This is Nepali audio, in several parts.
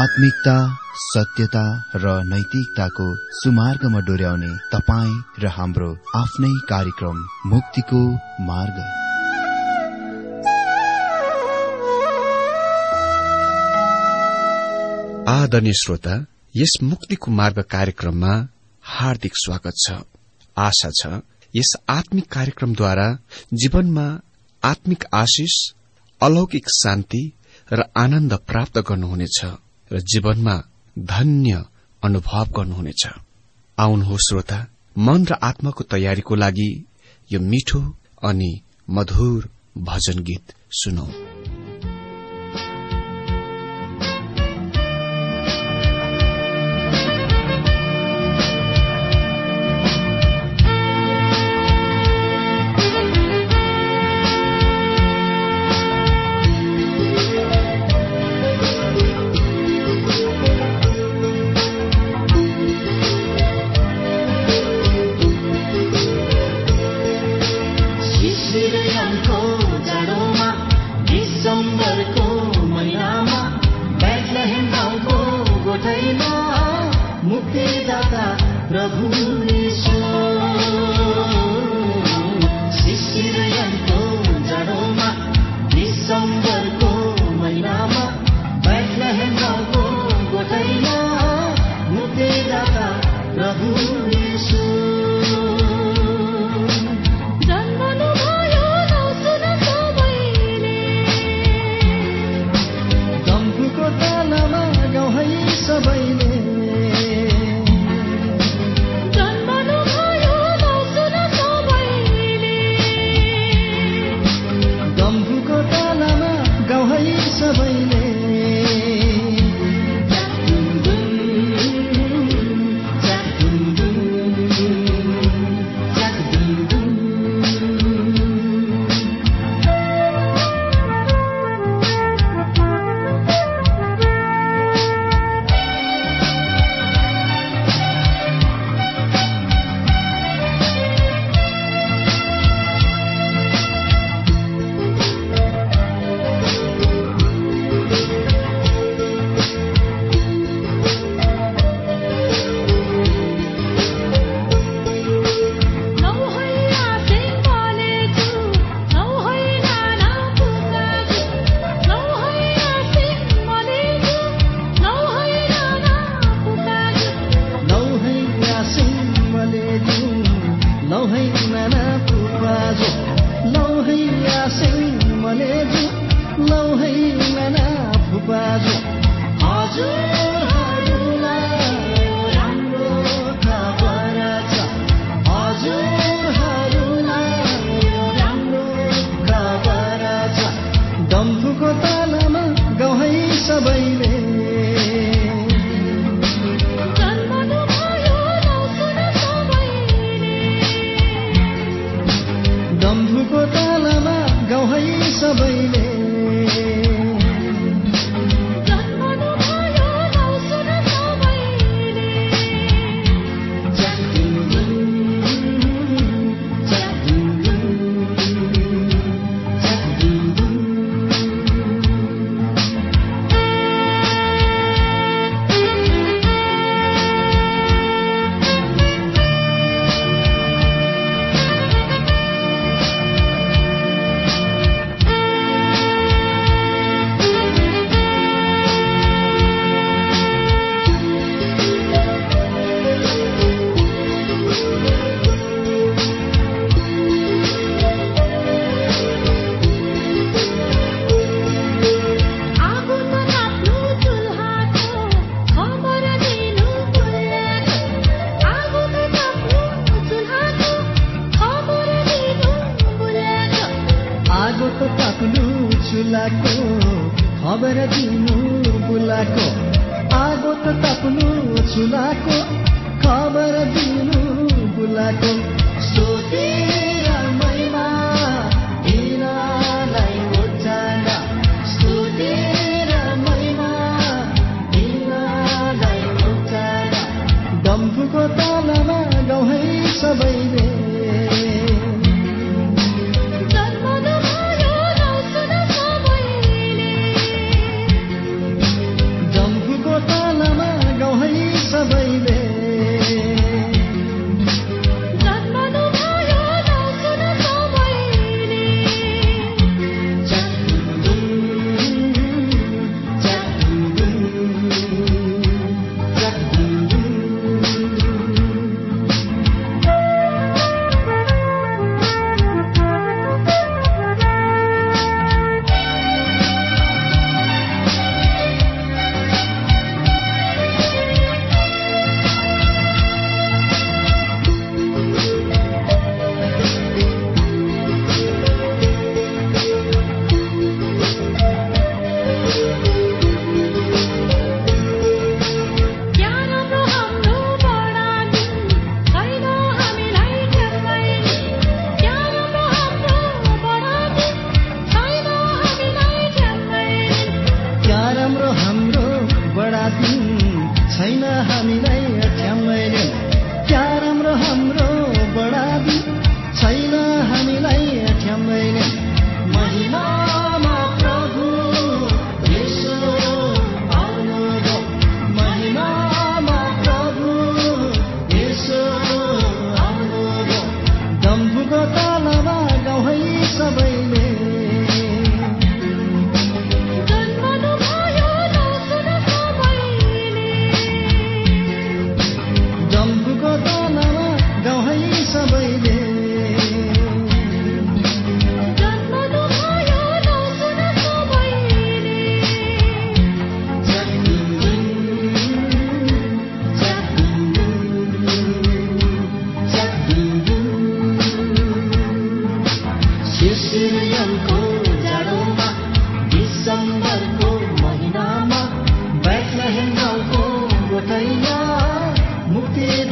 आत्मिकता, सत्यता र नैतिकताको सुमार्गमा डोर्याउने तपाईँ र हाम्रो आफ्नै कार्यक्रम मुक्तिको मार्ग। आदरणीय श्रोता, यस मुक्तिको मार्ग कार्यक्रममा हार्दिक स्वागत छ। आशा छ यस आत्मिक कार्यक्रमद्वारा जीवनमा आत्मिक आशिष, अलौकिक शान्ति र आनन्द प्राप्त गर्नुहुनेछ र जीवनमा धन्य अनुभव गर्नुहुनेछ। आउनुहोस् श्रोता, मन र आत्माको तयारीको लागि यो मिठो अनि मधुर भजन गीत सुनौ।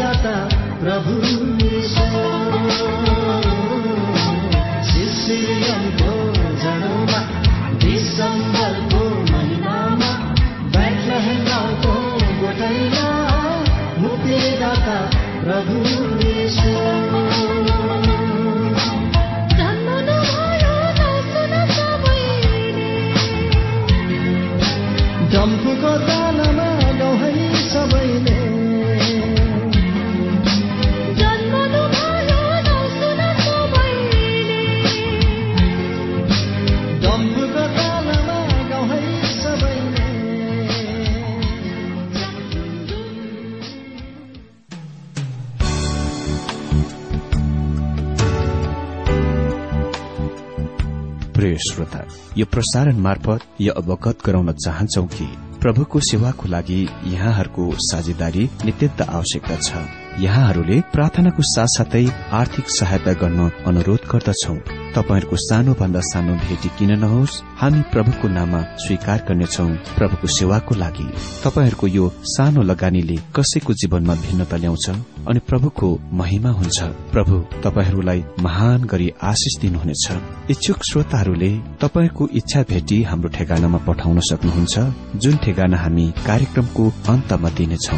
दाता प्रभु सिसिलियनको जडोमा दिसम्बरको महिनामा बेथलेहेम गाउँको गोठैमा मुक्तिदाता प्रभु डम्फुको तालमा गाउँ सबैले डम्फुको तालमा गाउँ सबैले। प्रिय श्रोता, यो प्रसारण मार्फत यो अवगत गराउन चाहन्छौ कि प्रभुको सेवाको लागि यहाँहरूको साझेदारी नित्यन्त आवश्यकता छ। यहाँहरूले प्रार्थनाको साथसाथै आर्थिक सहायता गर्न अनुरोध गर्दछौ। तपाईहरूको सानो भन्दा सानो भेटी किन नहोस्, हामी प्रभुको नाममा स्वीकार गर्नेछौ। प्रभुको सेवाको लागि तपाईहरूको यो सानो लगानीले कसैको जीवनमा भिन्नता ल्याउँछ अनि प्रभुको महिमा हुन्छ। प्रभु तपाईहरूलाई महान गरी आशिष दिनुहुनेछ। इच्छुक श्रोताहरूले तपाईको इच्छा भेटी हाम्रो ठेगानामा पठाउन सक्नुहुन्छ, जुन ठेगाना हामी कार्यक्रमको अन्तमा दिनेछौ।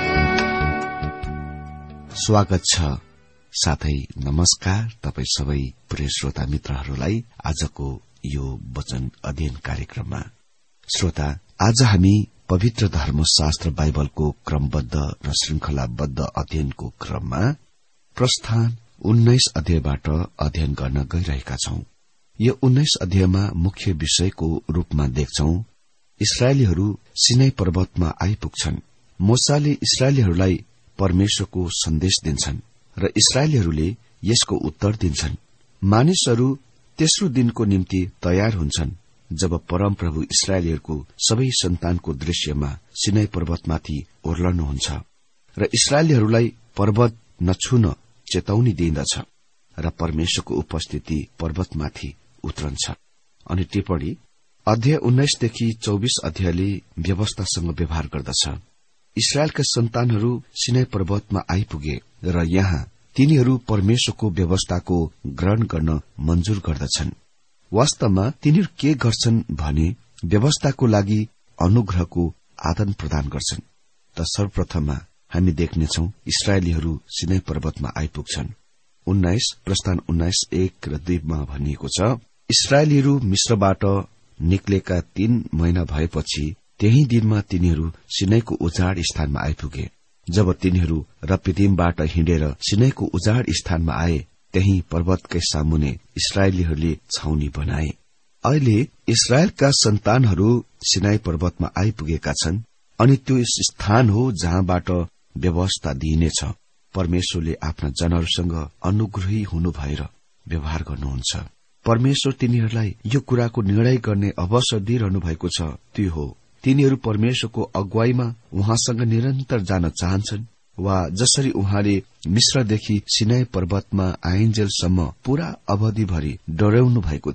स्वागत छ साथै नमस्कार तपाई सबै प्रिय श्रोता मित्रहरूलाई आजको यो वचन अध्ययन कार्यक्रममा। श्रोता, आज हामी पवित्र धर्मशास्त्र बाइबलको क्रमबद्ध र श्रृंखलाबद्ध अध्ययनको क्रममा प्रस्थान 19 अध्यायबाट अध्ययन गर्न गइरहेका छौं। यो 19 अध्यायमा मुख्य विषयको रूपमा देख्छौं इस्राएलीहरू सिनै पर्वतमा आइपुग्छन्। मोसाले इस्राएलीहरूलाई परमेश्वरको सन्देश दिन्छन् र इस्राएलीहरूले यसको उत्तर दिन्छन्। मानिसहरू तेस्रो दिनको निम्ति तयार हुन्छन् जब परमप्रभु इस्राएलीहरूको सबै सन्तानको दृश्यमा सिनै पर्वतमाथि ओर्लनुहुन्छ र इस्राएलीहरूलाई पर्वत नछुन चेतावनी दिइदछ र परमेश्वरको उपस्थिति पर्वतमाथि उत्रन्छ। अनि टिप्पणी अध्याय 19 देखि 24 अध्यायले व्यवस्थासँग व्यवहार गर्दछ। इस्राएलका सन्तानहरू सिनै पर्वतमा आइपुगे र यहाँ तिनीहरू परमेश्वरको व्यवस्थाको ग्रहण गर्न मञ्जुर गर्दछन्। वास्तवमा तिनीहरू के गर्छन् भने व्यवस्थाको लागि अनुग्रहको आदान प्रदान गर्छन्। त सर्वप्रथममा हामी देख्नेछौ इस्राएलीहरू सिनै पर्वतमा आइपुग्छन्। प्रस्थान 19:1 र 2 मा भनिएको छ, इस्राएलीहरू मिस्रबाट निक्लेका 3 महिना भएपछि त्यही दिनमा तिनीहरू सिनैको उजाड स्थानमा आइपुगे। जब तिनीहरू रपिदिमबाट हिँडेर सिनैको उजाड स्थानमा आए, त्यही पर्वतकै सामुने इस्राएलीहरूले छाउनी बनाए। अहिले इस्राएलका सन्तानहरू सिनाई पर्वतमा आइपुगेका छन् अनि त्यो स्थान हो जहाँबाट व्यवस्था दिइनेछ। परमेश्वरले आफ्ना जनहरूसँग अनुग्रही हुनु भएर व्यवहार गर्नुहुन्छ। परमेश्वर तिनीहरूलाई यो कुराको निर्णय गर्ने अवसर दिइरहनु भएको छ। त्यो हो, तिनीहरू परमेश्वरको अगुवाईमा उहाँसँग निरन्तर जान चाहन्छन् वा जसरी उहाँले मिश्रदेखि सिनाई पर्वतमा आइन्जेलसम्म पूरा अवधिभरि डोर्याउनु भएको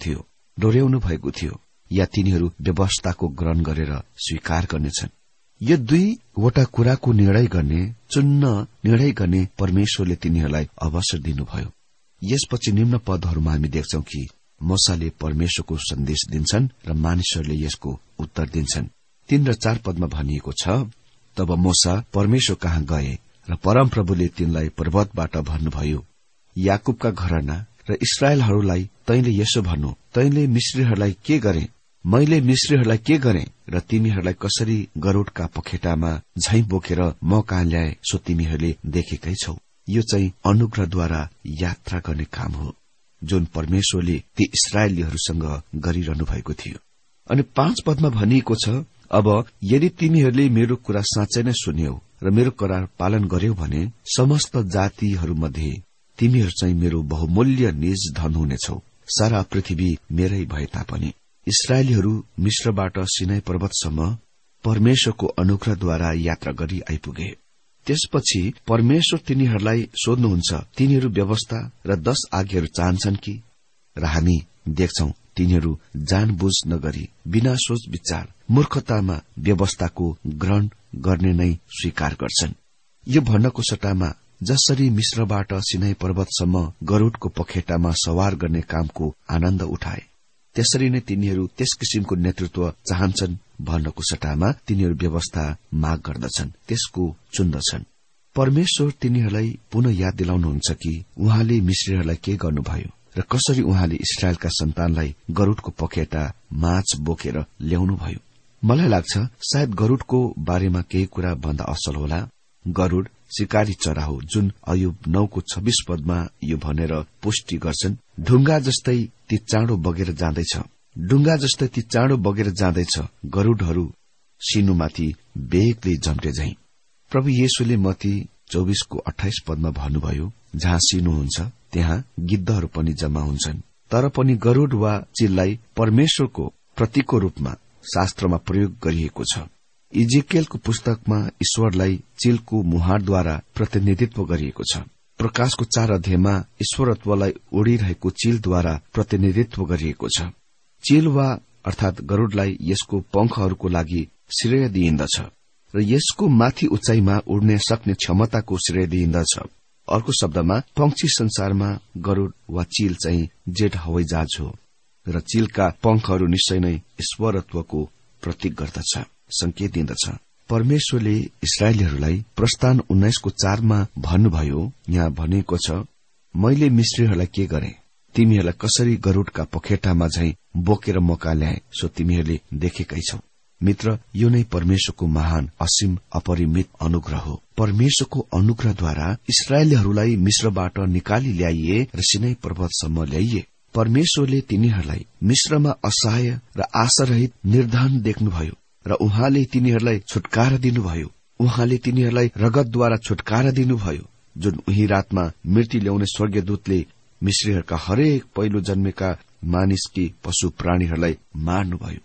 थियो, या तिनीहरू व्यवस्थाको ग्रहण गरेर स्वीकार गर्नेछन्। यो 2वटा कुराको निर्णय गर्ने परमेश्वरले तिनीहरूलाई अवसर दिनुभयो। यसपछि निम्न पदहरूमा हामी देख्छौं कि मोसाले परमेश्वरको सन्देश दिन्छन् र मानिसहरूले यसको उत्तर दिन्छन्। 3 र 4 पदमा भनिएको छ, तब मोसा परमेश्वर कहाँ गए र परमप्रभुले तिनलाई पर्वतबाट भन्नुभयो, याकुबका घराना र इस्राएलहरूलाई तैंले यसो भन्नु, तैंले मिश्रीहरूलाई के गरे, मैले मिश्रीहरूलाई के गरे र तिमीहरूलाई कसरी गरूडका पखेटामा झैं बोकेर म कहाँ ल्याए सो तिमीहरूले देखेकै छौ। यो चाहिँ अनुग्रहद्वारा यात्रा गर्ने काम हो जुन परमेश्वरले ती इस्राएलीहरूसँग गरिरहनु भएको थियो। अनि 5 पदमा भनिएको छ, अब यदि तिमीहरूले मेरो कुरा साँच्चै नै सुन्यौ र मेरो करार पालन गर्यौ भने समस्त जातिहरूमध्ये तिमीहरू चाहिँ मेरो बहुमूल्य निज धन हुनेछौ। सारा पृथ्वी मेरै भए तापनि। इस्राएलीहरू मिश्रबाट सिनाई पर्वतसम्म परमेश्वरको अनुग्रहद्वारा यात्रा गरी आइपुगे। त्यसपछि परमेश्वर तिनीहरूलाई सोध्नुहुन्छ, तिनीहरू व्यवस्था र 10 आज्ञाहरू चाहन्छन् कि? र हामी देख्छौं तिनीहरू जानबुझ नगरी बिना सोच विचार मूर्खतामा व्यवस्थाको ग्रहण गर्ने नै स्वीकार गर्छन्। यो भन्नको सट्टामा जसरी मिश्रबाट सिनाई पर्वतसम्म गरूडको पखेटामा सवार गर्ने कामको आनन्द उठाए, त्यसरी नै तिनीहरू त्यस किसिमको नेतृत्व चाहन्छन् भन्नको सट्टामा तिनीहरू व्यवस्था माग गर्दछन्, त्यसको चुन्दछन्। परमेश्वर तिनीहरूलाई पुनः याद दिलाउनुहुन्छ कि उहाँले मिश्रीहरूलाई के गर्नुभयो र कसरी उहाँले इस्राएलका सन्तानलाई गरूडको पखेटा माछ बोकेर ल्याउनुभयो। मलाई लाग्छ सायद गरूडको बारेमा केही कुरा भन्दा असल होला। गरूड शिकारी चरा हो, जुन अयुब 9:26 पदमा यो भनेर पुष्टि गर्छन्, ढुङ्गा जस्तै ती चाँडो बगेर जाँदैछ, ढुङ्गा जस्तै ती चाँडो बगेर जाँदैछ, गरूडहरू सिनुमाथि बेगले झम्टे झैं। प्रभु येशूले मत्ती 24:28 पदमा भन्नुभयो, जहाँ सिनु हुन्छ त्यहाँ गिद्धहरू पनि जम्मा हुन्छन्। तर पनि गरूड वा चिललाई परमेश्वरको प्रतीकको रूपमा शास्त्रमा प्रयोग गरिएको छ। इजेकियलको पुस्तकमा ईश्वरलाई चिलको मुहारद्वारा प्रतिनिधित्व गरिएको छ। प्रकाशको 4 अध्यायमा ईश्वरत्वलाई उडिरहेको चिलद्वारा प्रतिनिधित्व गरिएको छ। चिल वा अर्थात गरूडलाई यसको पंखहरूको लागि श्रेय दिइन्दछ र यसको माथि उचाइमा उड्ने सक्ने क्षमताको श्रेय दिइन्दछ। अर्को शब्दमा पंक्षी संसारमा गरूड वा चिल चाहिँ जेट हवाईजहाज हो र चिलका पंखहरू निश्चय नै ईश्वरत्वको प्रतीक गर्दछ, संकेत दिँदछ। परमेश्वरले इस्राएलीहरूलाई प्रस्थान 19:4 मा भन्नुभयो, यहाँ भनेको छ, मैले मिश्रीहरूलाई के गरे, तिमीहरूलाई कसरी गरूडका पखेटामा झैं बोकेर मका ल्याए, सो तिमीहरूले देखेकै छौ। मित्र, यो नै परमेश्वरको महान असीम अपरिमित अनुग्रह हो। परमेश्वरको अनुग्रहद्वारा इस्राएलीहरूलाई मिश्रबाट निकाली ल्याइए र सिनाई पर्वतसम्म ल्याइए। परमेश्वरले तिनीहरूलाई मिश्रमा असहाय र आशारहित निर्धन देख्नुभयो र उहाँले तिनीहरूलाई छुटकारा दिनुभयो। उहाँले तिनीहरूलाई रगतद्वारा छुटकारा दिनुभयो, जुन उही रातमा मृत्यु ल्याउने स्वर्गदूतले मिश्रीहरूका हरेक पहिलो जन्मेका मानिस कि पशु प्राणीहरूलाई मार्नुभयो,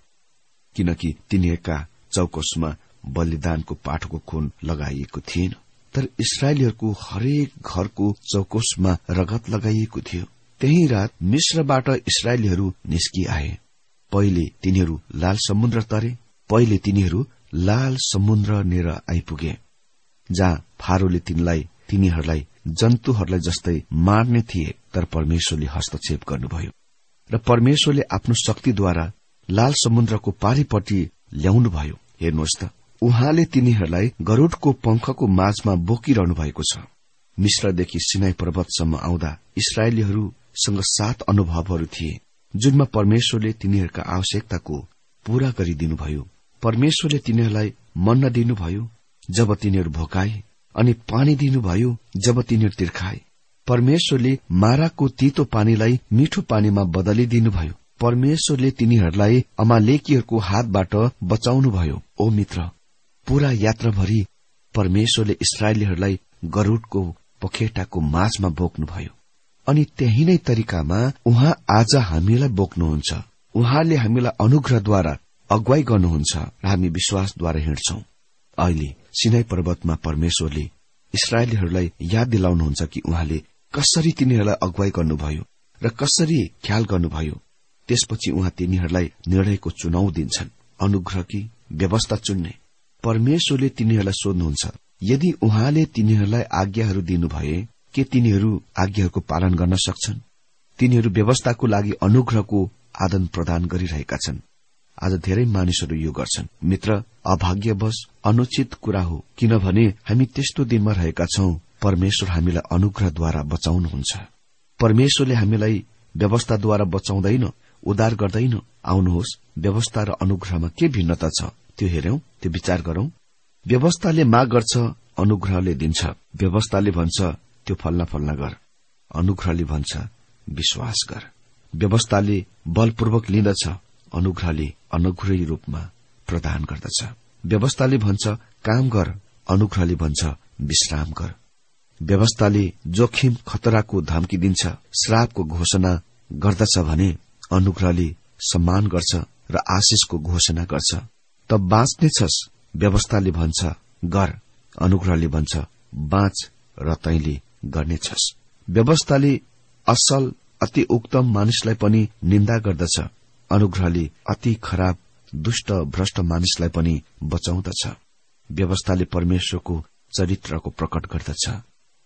किनकि तिनीहरूका चौकसमा बलिदानको पाठको खून लगाइएको थिएन। तर इस्राएलीहरूको हरेक घरको चौकसमा रगत लगाइएको थियो। त्यही रात मिश्रबाट इस्राएलीहरू निस्किआए। पहिले तिनीहरू लाल समुद्र तरे, पहिले तिनीहरू लाल समुद्रनेर आइपुगे, जहाँ फारोले तिनीहरूलाई जन्तुहरूलाई जस्तै मार्ने थिए। तर परमेश्वरले हस्तक्षेप गर्नुभयो र परमेश्वरले आफ्नो शक्तिद्वारा लाल समुद्रको पारिपट्टि ल्याउनुभयो। हेर्नुहोस् त, उहाँले तिनीहरूलाई गरूडको पंखको माझमा बोकिरहनु भएको छ। मिश्रदेखि सिनाई पर्वतसम्म आउँदा इस्राएलीहरूसँग 7 अनुभवहरू थिए, जुनमा परमेश्वरले तिनीहरूका आवश्यकताको पूरा गरिदिनुभयो। परमेश्वरले तिनीहरूलाई मन्ना दिनुभयो जब तिनीहरू भोकाए, अनि पानी दिनुभयो जब तिनीहरू तिर्खाए। परमेश्वरले माराको तीतो पानीलाई मिठो पानीमा बदलिदिनुभयो। परमेश्वरले तिनीहरूलाई अमालेकीहरूको हातबाट बचाउनुभयो। ओ मित्र, पूरा यात्राभरि परमेश्वरले इस्राएलीहरूलाई गरूडको पखेटाको माझमा बोक्नुभयो, अनि त्यही नै तरिकामा उहाँ आज हामीलाई बोक्नुहुन्छ। उहाँले हामीलाई अनुग्रहद्वारा अगुवाई गर्नुहुन्छ र हामी विश्वासद्वारा हिँड्छौं। अहिले सिनाई पर्वतमा परमेश्वरले इस्राएलीहरूलाई याद दिलाउनुहुन्छ कि उहाँले कसरी तिनीहरूलाई अगुवाई गर्नुभयो र कसरी ख्याल गर्नुभयो। त्यसपछि उहाँ तिनीहरूलाई निर्णयको चुनाव दिन्छन्, अनुग्रह कि व्यवस्था चुन्ने। परमेश्वरले तिनीहरूलाई सोध्नुहुन्छ, यदि उहाँले तिनीहरूलाई आज्ञाहरू दिनुभए के तिनीहरू आज्ञाहरूको पालन गर्न सक्छन्? तिनीहरू व्यवस्थाको लागि अनुग्रहको आदान प्रदान गरिरहेका छन्। आज धेरै मानिसहरू यो गर्छन्। मित्र, अभाग्यवश अनुचित कुरा हो, किनभने हामी त्यस्तो दिनमा रहेका छौं। परमेश्वर हामीलाई अनुग्रहद्वारा बचाउनुहुन्छ। परमेश्वरले हामीलाई व्यवस्थाद्वारा बचाउँदैन, उद्धार गर्दैन। आउनुहोस्, व्यवस्था र अनुग्रहमा के भिन्नता छ त्यो हेरौं, त्यो विचार गरौं। व्यवस्थाले माग गर्छ, अनुग्रहले दिन्छ। व्यवस्थाले भन्छ त्यो फल्ना गर, अनुग्रहले भन्छ विश्वास गर। व्यवस्थाले बलपूर्वक लिँदछ, अनुग्रहले अनुग्रही रूपमा प्रदान गर्दछ। व्यवस्थाले भन्छ काम गर, अनुग्रहले भन्छ विश्राम गर। व्यवस्थाले जोखिम खतराको धम्की दिन्छ, श्रापको घोषणा गर्दछ भने अनुग्रहले सम्मान गर्छ र आशिषको घोषणा गर्छ। तब बाँच्नेछस्। व्यवस्थाले भन्छ गर, अनुग्रहले भन्छ बाँच र तैँले गर्नेछस्। व्यवस्थाले असल अति उत्तम मानिसलाई पनि निन्दा गर्दछ, अनुग्रहले अति खराब दुष्ट भ्रष्ट मानिसलाई पनि बचाउँदछ। व्यवस्थाले परमेश्वरको चरित्रको प्रकट गर्दछ,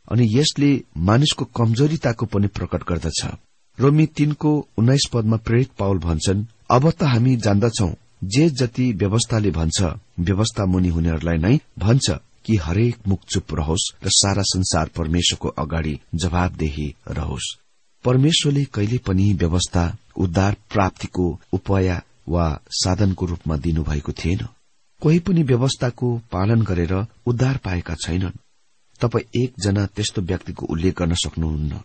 अनि यसले मानिसको कमजोरिताको पनि प्रकट गर्दछ। रोमी 3:19 पदमा प्रेरित पाउल भन्छन्, अब त हामी जान्दछौ जे जति व्यवस्थाले भन्छ, व्यवस्था मुनि हुनेहरूलाई नै भन्छ कि हरेक मुख चुप रहोस् र सारा संसार परमेश्वरको अगाडि जवाबदेही रहोस्। परमेश्वरले कहिले पनि व्यवस्था उद्धार प्राप्तिको उपाय वा साधनको रूपमा दिनुभएको थिएन। कोही पनि व्यवस्थाको पालन गरेर उद्धार पाएका छैनन्। तपाई एकजना त्यस्तो व्यक्तिको उल्लेख गर्न सक्नुहुन्न।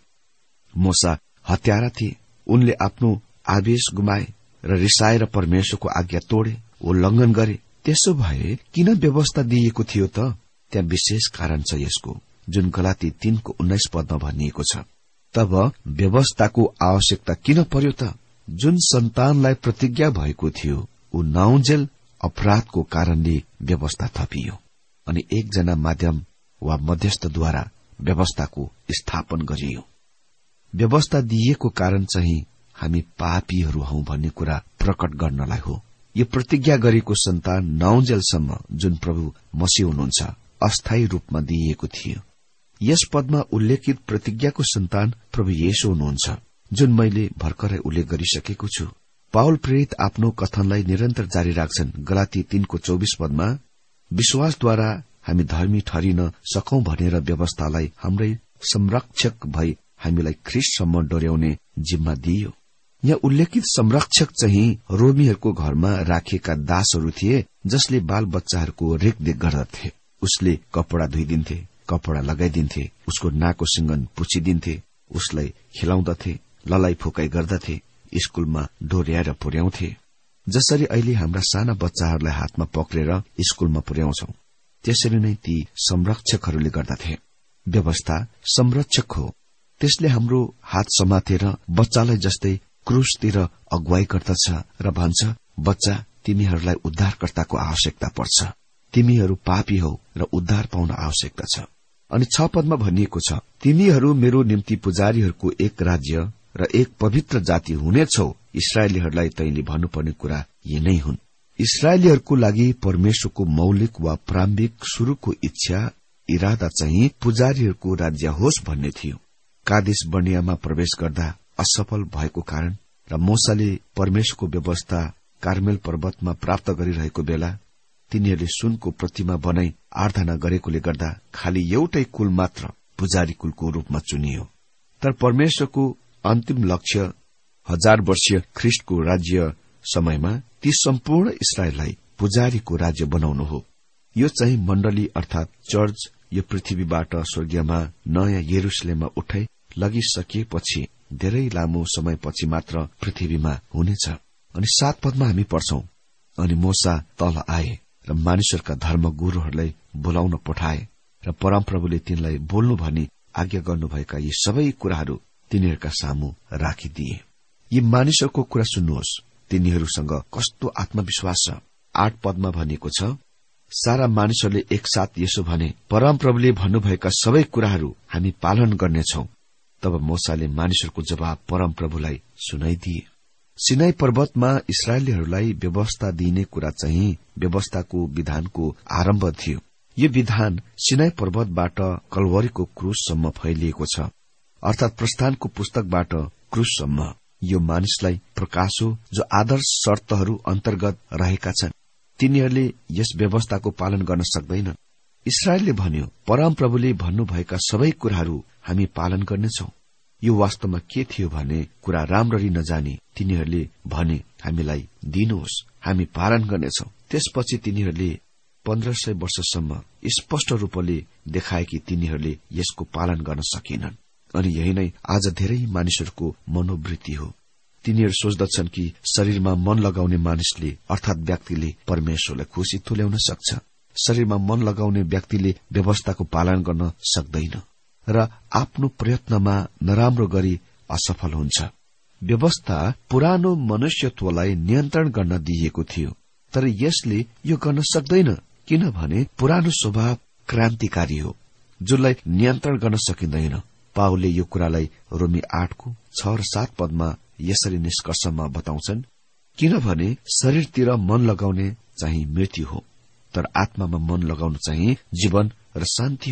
मोसा हत्यारा थिए। उनले आफ्नो आवेश गुमाए र रिसाएर परमेश्वरको आज्ञा तोडे, उल्लंघन गरे। त्यसो भए किन व्यवस्था दिइएको थियो त? त्यहाँ विशेष कारण छ यसको, जुन गलाती 3:19 पदमा भनिएको छ। तब व्यवस्थाको आवश्यकता किन पर्यो त? जुन सन्तानलाई प्रतिज्ञा भएको थियो ऊ नहुन्जेल अपराधको कारणले व्यवस्था थपियो अनि एकजना माध्यम वा मध्यस्थद्वारा व्यवस्थाको स्थापन गरियो। व्यवस्था दिइएको कारण चाहिँ हामी पापीहरू हौं भन्ने कुरा प्रकट गर्नलाई हो। यो प्रतिज्ञा गरेको सन्तान नहुन्जेलसम्म जुन प्रभु मसीह हुनुहुन्छ अस्थायी रूपमा दिइएको थियो। यस पदमा उल्लेखित प्रतिज्ञाको सन्तान प्रभु येशू हुनुहुन्छ, जुन मैले भर्खरै उल्लेख गरिसकेको छु। पाउल प्रेरित आफ्नो कथनलाई निरन्तर जारी राख्छन्। गलाती 3:24 पदमा विश्वासद्वारा हामी धर्मी ठहरिन सकौं भनेर व्यवस्थालाई हाम्रै संरक्षक भई हामीलाई ख्रीष्टसम्म डोर्याउने जिम्मा दिइयो। यहाँ उल्लेखित संरक्षक चाहिँ रोमीहरूको घरमा राखिएका दासहरू थिए, जसले बाल बच्चाहरूको रेखदेख गर्दथे। उसले कपड़ा धुइदिन्थे, कपड़ा लगाइदिन्थे, उसको नाको सिंगन पुछिदिन्थे, उसलाई खिलाउँदथे, ललाई फुकाई गर्दथे, स्कूलमा डोर्याएर पुर्याउँथे। जसरी अहिले हाम्रा साना बच्चाहरूलाई हातमा पक्रेर स्कूलमा पुर्याउँछौं, त्यसरी नै ती संरक्षकहरूले गर्दथे। व्यवस्था संरक्षक हो। त्यसले हाम्रो हात समातेर बच्चालाई जस्तै क्रूसतिर अगुवाई गर्दछ र भन्छ, बच्चा, तिमीहरूलाई उद्धारकर्ताको आवश्यकता पर्छ। तिमीहरू पापी हौ र उद्धार पाउन आवश्यकता छ। अनि 6 पदमा भनिएको छ, तिमीहरू मेरो निम्ति पुजारीहरूको एक राज्य र एक पवित्र जाति हुनेछौ। इस्राएलीहरूलाई तैले भन्नुपर्ने कुरा यी नै हुन्। इस्राएलीहरूको लागि परमेश्वरको मौलिक वा प्रारम्भिक शुरूको इच्छा इरादा चाहिँ पुजारीहरूको राज्य होस् भन्ने थियो। कादेश बर्नियामा प्रवेश गर्दा असफल भएको कारण र मोसाले परमेश्वरको व्यवस्था कार्मेल पर्वतमा प्राप्त गरिरहेको बेला तिनीहरूले सुनको प्रतिमा बनाई आराधना गरेकोले गर्दा खालि एउटै कुल मात्र पुजारी कुलको रूपमा चुनियो। तर परमेश्वरको अन्तिम लक्ष्य 1000 वर्षीय ख्रीष्टको राज्य समयमा ती सम्पूर्ण इस्राएललाई पुजारीको राज्य बनाउनु हो। यो चाहिँ मण्डली अर्थात चर्च यो पृथ्वीबाट स्वर्गीयमा नयाँ यरुशलेममा उठाइ लगिसकिएपछि धेरै लामो समयपछि मात्र पृथ्वीमा हुनेछ। अनि 7 पदमा हामी पढ्छौं, अनि मोसा तल आए र मानिसहरूका धर्म गुरूहरूलाई बोलाउन पठाए र परमप्रभुले तिनलाई बोल्नु भनी आज्ञा गर्नुभएका यी सबै कुराहरू तिनीहरूका सामु राखिदिए। यी मानिसहरूको कुरा सुन्नुहोस्, तिनीहरूसँग कस्तो आत्मविश्वास छ। 8 पदमा भनिएको छ, सारा मानिसहरूले एकसाथ यसो भने, परमप्रभुले भन्नुभएका सबै कुराहरू हामी पालन गर्नेछौं। तब मोसाले मानिसहरूको जवाब परमप्रभुलाई सुनाइदिए। सिनाई पर्वतमा इस्राएलीहरूलाई व्यवस्था दिइने कुरा चाहिँ व्यवस्थाको विधानको आरम्भ थियो। यो विधान सिनाई पर्वतबाट कलवरीको क्रूससम्म फैलिएको छ, अर्थात प्रस्थानको पुस्तकबाट क्रूससम्म। यो मानिसलाई प्रकाश हो जो आदर्श शर्तहरू अन्तर्गत रहेका छन्। तिनीहरूले यस व्यवस्थाको पालन गर्न सक्दैनन्। इस्राएलले भन्यो, परमप्रभुले भन्नुभएका सबै कुराहरू हामी पालन गर्नेछौं। यो वास्तवमा के थियो भने कुरा राम्ररी नजानी तिनीहरूले भने, हामीलाई दिनुहोस्, हामी पालन गर्नेछौं। त्यसपछि तिनीहरूले 1500 वर्षसम्म स्पष्ट रूपले देखाए कि तिनीहरूले यसको पालन गर्न सकेनन्। अनि यही नै आज धेरै मानिसहरूको मनोवृत्ति हो। तिनीहरू सोच्दछन् कि शरीरमा मन लगाउने मानिसले अर्थात व्यक्तिले परमेश्वरलाई खुशी तुल्याउन सक्छ। शरीरमा मन लगाउने व्यक्तिले व्यवस्थाको पालन गर्न सक्दैन र आफ्नो प्रयत्नमा नराम्रो गरी असफल हुन्छ। व्यवस्था पुरानो मनुष्यत्वलाई नियन्त्रण गर्न दिइएको थियो, तर यसले यो गर्न सक्दैन, किनभने पुरानो स्वभाव क्रान्तिकारी हो जसलाई नियन्त्रण गर्न सकिँदैन। पाउलले यो कुरालाई रोमी 8:6 र 7 पदमा यसरी निष्कर्षमा बताउँछन्, किनभने शरीरतिर मन लगाउने चाहिँ मृत्यु हो, तर आत्मामा मन लगाउनु चाहिँ जीवन र शान्ति हो।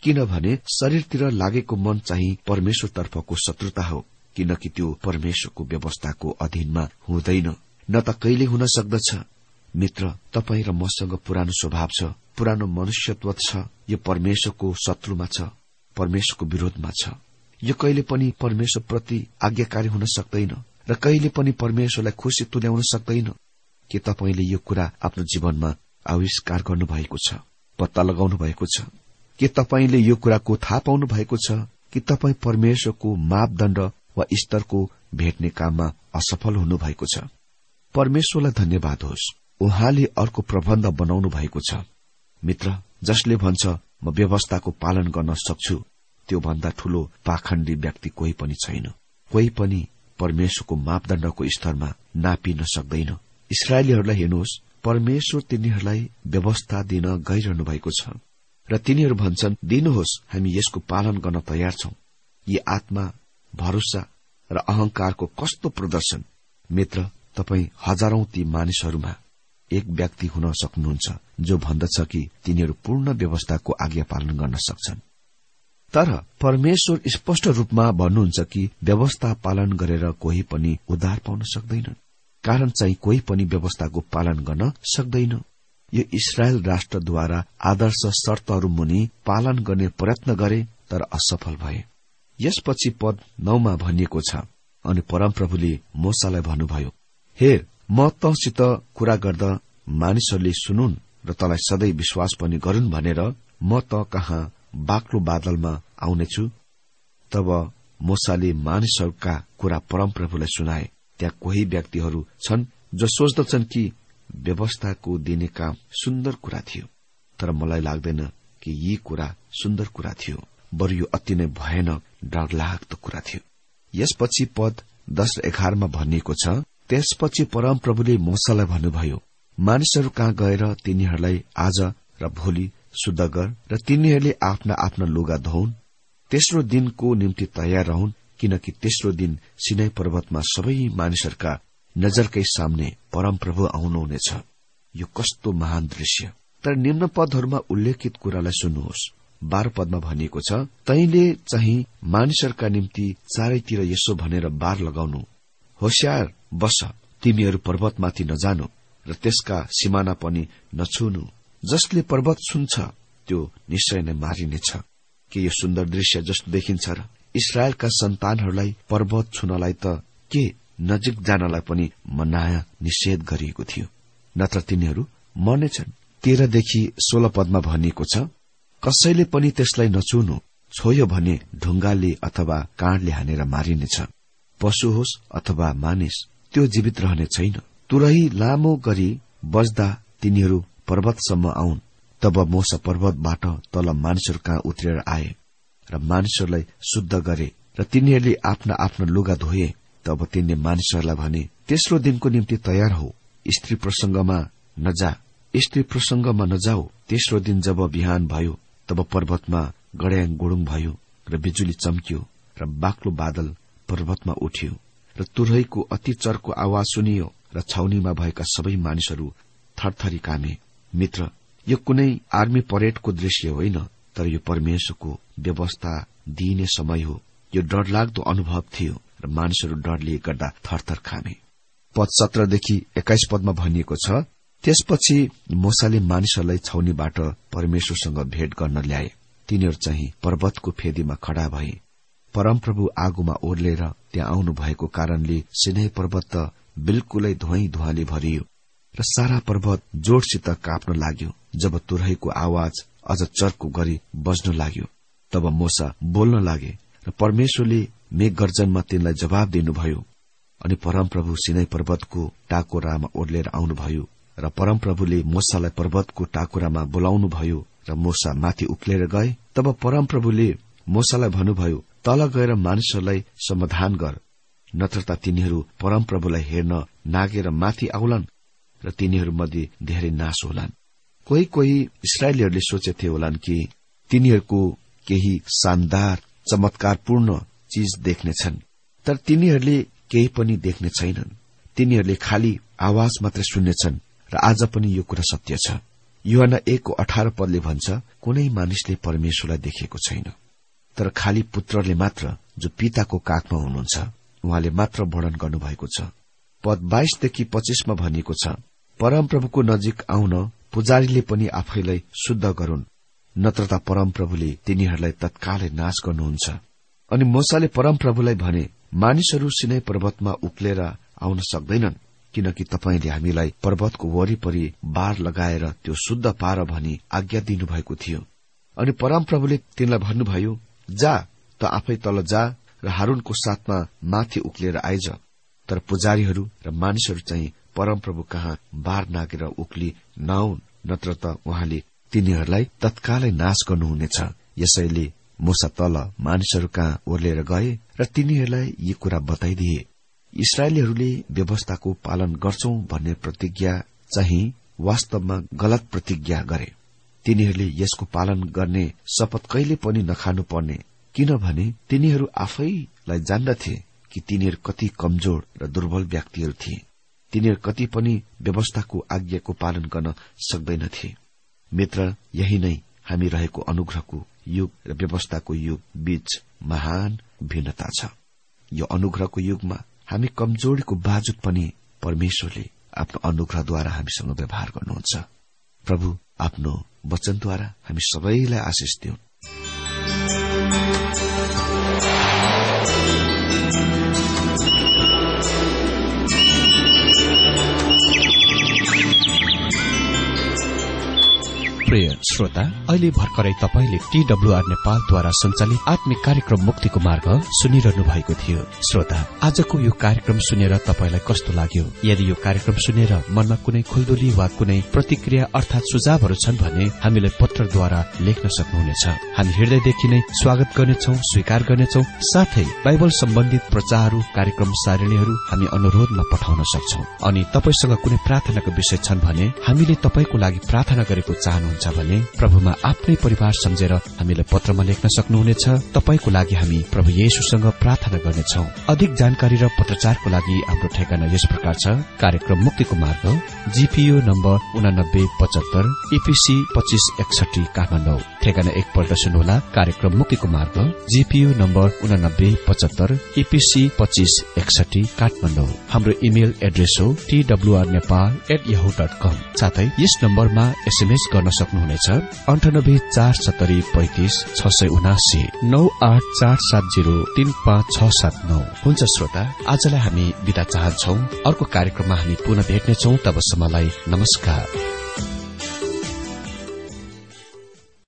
किनभने शरीरतिर लागेको मन चाहिँ परमेश्वरतर्फको शत्रुता हो, किनकि त्यो परमेश्वरको व्यवस्थाको अधीनमा हुँदैन, न त कहिले हुन सक्दछ। मित्र, तपाई र मसँग पुरानो स्वभाव छ, पुरानो मनुष्यत्व छ। यो परमेश्वरको शत्रुमा छ, परमेश्वरको विरोधमा छ। यो कहिले पनि परमेश्वरप्रति आज्ञाकारी हुन सक्दैन र कहिले पनि परमेश्वरलाई खुशी तुल्याउन सक्दैन। के तपाईले यो कुरा आफ्नो जीवनमा आविष्कार गर्नुभएको छ, पत्ता लगाउनु भएको छ? के तपाईले यो कुराको थाहा पाउनु भएको छ कि तपाई परमेश्वरको मापदण्ड वा स्तरको भेट्ने काममा असफल हुनु भएको छ? परमेश्वरलाई धन्यवाद होस्, उहाँले अर्को प्रबन्ध बनाउनु भएको छ। मित्र, जसले भन्छ म व्यवस्थाको पालन गर्न सक्छु, त्यो भन्दा ठूलो पाखण्डी व्यक्ति कोही पनि छैन। कोही पनि परमेश्वरको मापदण्डको स्तरमा नापिन सक्दैन। इस्राएलीहरूलाई हेर्नुहोस्, परमेश्वर तिनीहरूलाई व्यवस्था दिन गइरहनु भएको छ र तिनीहरू भन्छन्, दिनुहोस्, हामी यसको पालन गर्न तयार छौं। यी आत्मा, भरोसा र अहंकारको कस्तो प्रदर्शन! मित्र, तपाई हजारौं ती मानिसहरूमा एक व्यक्ति हुन सक्नुहुन्छ जो भन्दछ कि तिनीहरू पूर्ण व्यवस्थाको आज्ञा पालन गर्न सक्छन्। तर परमेश्वर स्पष्ट रूपमा भन्नुहुन्छ कि व्यवस्था पालन गरेर कोही पनि उद्धार पाउन सक्दैन। कारण चाहिँ कोही पनि व्यवस्थाको पालन गर्न सक्दैन। यो इस्राएल राष्ट्रद्वारा आदर्श शर्तहरू मुनि पालन गर्ने प्रयत्न गरे तर असफल भए। यसपछि पद 9 मा भनिएको छ, अनि परमप्रभुले मोसालाई भन्नुभयो, हेर, म तँसित कुरा गर्दा मानिसहरूले सुनुन् र तँलाई सधैँ विश्वास पनि गरून् भनेर म त कहाँ बाक्लो बादलमा आउनेछु। तब मोसाले मानिसहरूका कुरा परमप्रभुलाई सुनाए। त्यहाँ कोही व्यक्तिहरू छन् जो सोच्दछन् कि व्यवस्थाको दिने काम सुन्दर कुरा थियो, तर मलाई लाग्दैन कि यी कुरा सुन्दर कुरा थियो, बरु यो अति नै भयानक डरलाग्दो कुरा थियो। यसपछि पद 10 र 11 मा भनिएको छ, त्यसपछि परमप्रभुले मोसालाई भन्नुभयो, मानिसहरू कहाँ गएर तिनीहरूलाई आज र भोलि शुद्ध गर र तिनीहरूले आफ्ना आफ्ना लुगा धोउन्। तेस्रो दिनको निम्ति तयार रहन्, किनकि तेस्रो दिन सिनाई पर्वतमा सबै मानिसहरूका नजरकै सामने परमप्रभु आउनुहुनेछ। यो कस्तो महान दृश्य! तर निम्न पदहरूमा उल्लेखित कुरालाई सुन्नुहोस्। 12 पदमा भनिएको छ, तैले चाहिँ मानिसहरूका निम्ति चारैतिर यसो भनेर बार लगाउनु, होशियार बस, तिमीहरू पर्वतमाथि नजानु र त्यसका सिमाना पनि नछुनु। जसले पर्वत छुन्छ त्यो निश्चय नै मारिनेछ। के यो सुन्दर दृश्य जस्तो देखिन्छ र? इस्राएलका सन्तानहरूलाई पर्वत छुनलाई त के नजिक जानलाई पनि मनाया निषेध गरिएको थियो, नत्र तिनीहरू मर्नेछन्। 13 देखि 16 पदमा भनिएको छ, कसैले पनि त्यसलाई नछुनु, छोयो भने ढुङ्गाले अथवा काँडले हानेर मारिनेछ। पशु होस् अथवा मानिस, त्यो जीवित रहने छैन। तुरही लामो गरी बज्दा तिनीहरू पर्वतसम्म आउन्। तब मोसा पर्वतबाट तल मानिसहरू कहाँ उत्रेर आए र मानिसहरूलाई शुद्ध गरे र तिनीहरूले आफ्ना आफ्ना लुगा धोए। तब तिनले मानिसहरूलाई भने, तेस्रो दिनको निम्ति तयार हो, स्त्री प्रसंगमा नजाऊ। तेस्रो दिन जब बिहान भयो तब पर्वतमा गड्याङ गुडुङ भयो र बिजुली चम्क्यो र बाक्लो बादल पर्वतमा उठ्यो र तुरहीको अति चर्को आवाज सुनियो र छाउनीमा भएका सबै मानिसहरू थरथरी कामे। मित्र, यो कुनै आर्मी परेडको दृश्य होइन, तर यो परमेश्वरको व्यवस्था दिइने समय हो। यो डरलाग्दो अनुभव थियो र मानिसहरू डरले गर्दा थरथर खामे। पद 17 देखि 21 पदमा भनिएको छ, त्यसपछि मोसाले मानिसहरूलाई छाउनीबाट परमेश्वरसँग भेट गर्न ल्याए। तिनीहरू चाहिँ पर्वतको फेदीमा खड़ा भए। परमप्रभु आगोमा ओर्लेर त्यहाँ आउनु भएको कारणले सिनाई पर्वत त बिल्कुलै धुवाले भरियो र सारा पर्वत जोड़सित काप्न लाग्यो। जब तुरहीको आवाज अझ चर्को गरी बज्न लाग्यो, तब मोसा बोल्न लागे र परमेश्वरले मेघ गर्जनमा तिनलाई जवाब दिनुभयो। अनि परमप्रभु सिनाई पर्वतको टाकुरामा ओर्लेर आउनुभयो र परमप्रभुले मोसालाई पर्वतको टाकुरामा बोलाउनुभयो र मोसा माथि उक्लेर गए। तब परमप्रभुले मोसालाई भन्नुभयो, तल गएर मानिसहरूलाई समाधान गर, नत्र त तिनीहरू परमप्रभुलाई हेर्न नागेर माथि आउलान् र तिनीहरूमध्ये धेरै नाश होलान्। कोही कोही इस्राएलीहरूले सोचेथे होलान् कि तिनीहरूको केही शानदार चमत्कारपूर्ण चीज देख्नेछन्, तर तिनीहरूले केही पनि देख्ने छैनन्। तिनीहरूले खाली आवाज मात्र सुन्नेछन् र आज पनि यो कुरा सत्य छ। यूहन्ना 1:18 भन्छ, कुनै मानिसले परमेश्वरलाई देखेको छैन, तर खाली पुत्रले मात्र जो पिताको काखमा हुनुहुन्छ उहाँले मात्र वर्णन गर्नुभएको छ। पद 22देखि 25 भनिएको छ, परमप्रभुको नजिक आउन पुजारीले पनि आफैलाई शुद्ध गरून्, नत्र त परमप्रभुले तिनीहरूलाई तत्कालै नाश गर्नुहुन्छ। अनि मूसाले परमप्रभुलाई भने, मानिसहरू सिनै पर्वतमा उक्लेर आउन सक्दैनन्, किनकि तपाईले हामीलाई पर्वतको वरिपरि बार लगाएर त्यो शुद्ध पार भनी आज्ञा दिनुभएको थियो। अनि परमप्रभुले तिनलाई भन्नुभयो, जा त आफै तल जा र हारूनको साथमा माथि उक्लेर आइज। तर पुजारीहरू र मानिसहरू चाहिँ परमप्रभु कहाँ बार नागेर उक्ली नआउन्, नत्र त उहाँले तिनीहरूलाई तत्कालै नाश गर्नुहुनेछ। यसैले मूसा तल मानिसहरू कहाँ ओर्लेर गए र तिनीहरूलाई यी कुरा बताइदिए। इस्राएलीहरूले व्यवस्थाको पालन गर्छौं भन्ने प्रतिज्ञा चाहिँ वास्तवमा गलत प्रतिज्ञा गरे। तिनीहरूले यसको पालन गर्ने शपथ कहिले पनि नखानु पर्ने, किनभने तिनीहरू आफैलाई जान्दथे कि तिनीहरू कति कमजोर र दुर्बल व्यक्तिहरू थिए। तिनीहरू कति पनि व्यवस्थाको आज्ञाको पालन गर्न सक्दैनथे। मित्र, यही नै हामी रहेको अनुग्रहको युग र व्यवस्थाको युग बीच महान भिन्नता छ। यो अनुग्रहको युगमा हामी कमजोरीको बावजुद पनि परमेश्वरले आफ्नो अनुग्रहद्वारा हामीसँग व्यवहार गर्नुहुन्छ। प्रभु आफ्नो वचनद्वारा हामी सबैलाई आशिष दिउन्। प्रिय श्रोता, अहिले भर्खरै तपाईले TWR नेपालद्वारा सञ्चालित आत्मिक कार्यक्रम मुक्तिको मार्ग सुनिरहनु भएको थियो। श्रोता, आजको यो कार्यक्रम सुनेर तपाईलाई कस्तो लाग्यो? यदि यो कार्यक्रम सुनेर मनमा कुनै खुल्दुली वा कुनै प्रतिक्रिया अर्थात सुझावहरू छन् भने हामीलाई पत्रद्वारा लेख्न सक्नुहुनेछ। हामी हृदयदेखि नै स्वागत गर्नेछौं, स्वीकार गर्नेछौं। साथै बाइबल सम्बन्धित प्रचारहरू, कार्यक्रम सारणीहरू हामी अनुरोधमा पठाउन सक्छौं। अनि तपाईसँग कुनै प्रार्थनाको विषय छन् भने हामीले तपाईको लागि प्रार्थना गरेको चाहनुहुन्छ भने प्रभुमा आफ्नै परिवार सम्झेर हामीलाई पत्रमा लेख्न सक्नुहुनेछ। तपाईको लागि हामी प्रभु येशूसँग प्रार्थना गर्नेछौं। अधिक जानकारी र पत्रचारको लागि हाम्रो ठेगाना यस प्रकार छ। कार्यक्रम मुक्तिको मार्ग, GPO नम्बर 8975 EPC 2561 काठमाडौँ। ठेगाना एकपल्ट सुन्नुहोला। कार्यक्रम मुक्तिको मार्ग, GPO नम्बर 8975 EPC 2561 काठमाडौँ। हाम्रो इमेल एड्रेस हो twrnepal@yahoo.com। साथै यस नम्बरमा SMS गर्न सक्नुहुनेछ 984735 679 हुन्छ श्रोता, आजलाई हामी बिदा चाहन्छौं। अर्को कार्यक्रममा हामी पुनः भेट्नेछौं। तबसम्मलाई नमस्कार।